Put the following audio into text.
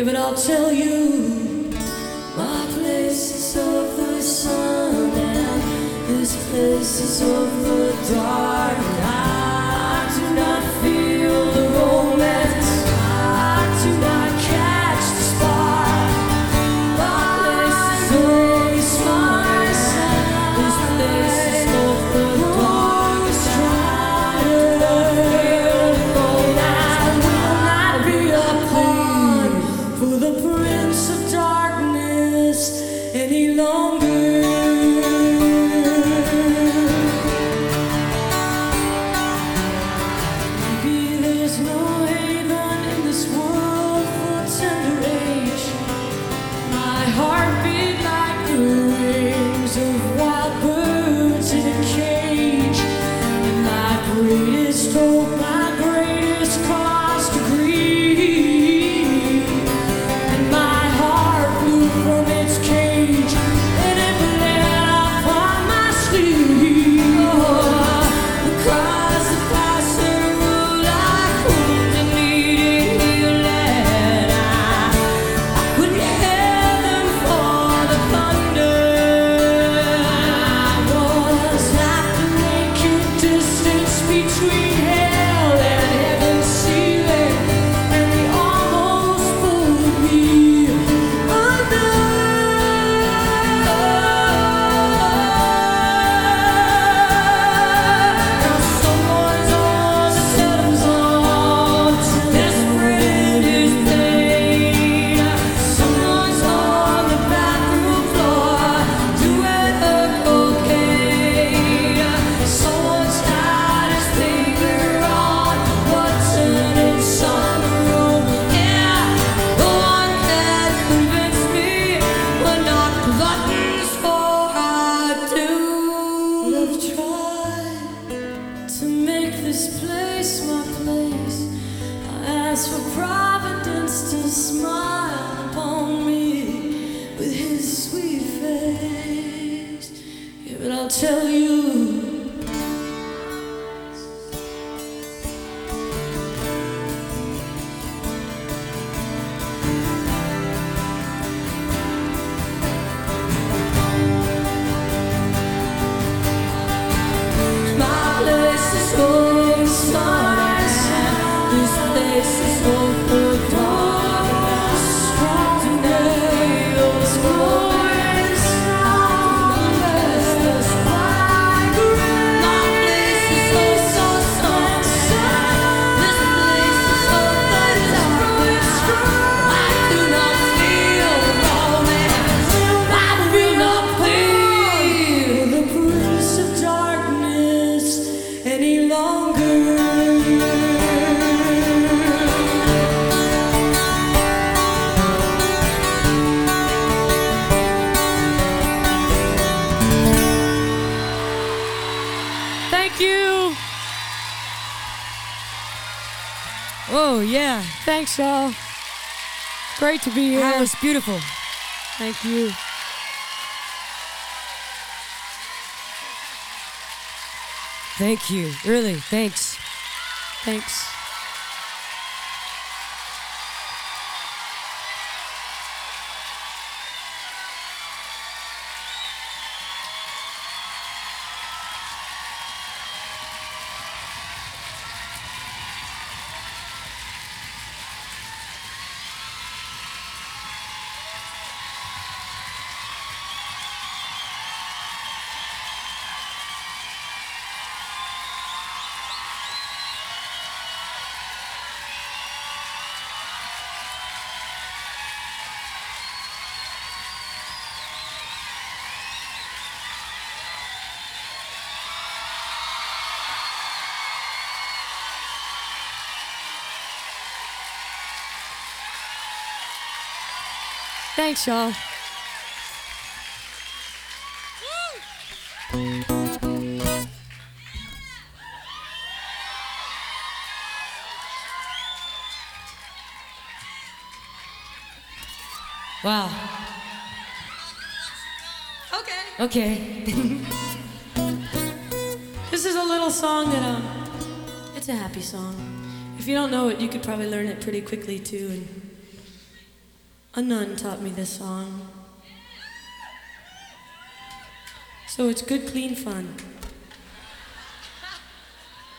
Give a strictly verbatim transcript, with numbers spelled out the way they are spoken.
Yeah, but I'll tell you, my place is of the sun and this place is of the dark. I do not feel the romance, I do not catch the spark. My place is always myself, this place is of the dark. I do not feel the romance, I will not be a pawn for the Prince of Darkness any longer. Maybe there's no haven in this world for tender age. My heart beat like the wings of wild birds in a cage. And my greatest hope, my greatest cause to grieve. And my heart flew from its cage, and it bled off on my sleeve. Oh, the cries of passion were like wounded needing healing. I, I couldn't hear them for the thunder. I was at the naked distance between hell and heaven's ceiling, and they almost pulled me under. Now someone's on the settles on, desperate in his pain. Someone's on the bathroom floor doing her cocaine. Someone's got his finger on button in some room. Yeah, no one can convince me we're not gluttons for our doom. I've tried to make this place my place. I ask for Providence to smile upon me with his sweet face. Yeah, but I'll tell you, my place is always sun and sand. This place is of the darkness. To nail this glorious darkness. My place is of the sun and sand. This place is of the darkness. I do not feel romance, I will not feel the Prince of Darkness any longer. Thank you. Oh, yeah. Thanks, y'all. Great to be here. That was beautiful. Thank you. Thank you. Really, thanks. Thanks. Thanks, y'all. Wow. Okay. Okay. This is a little song that um, it's a happy song. If you don't know it, you could probably learn it pretty quickly too. And A nun taught me this song. So it's good, clean fun.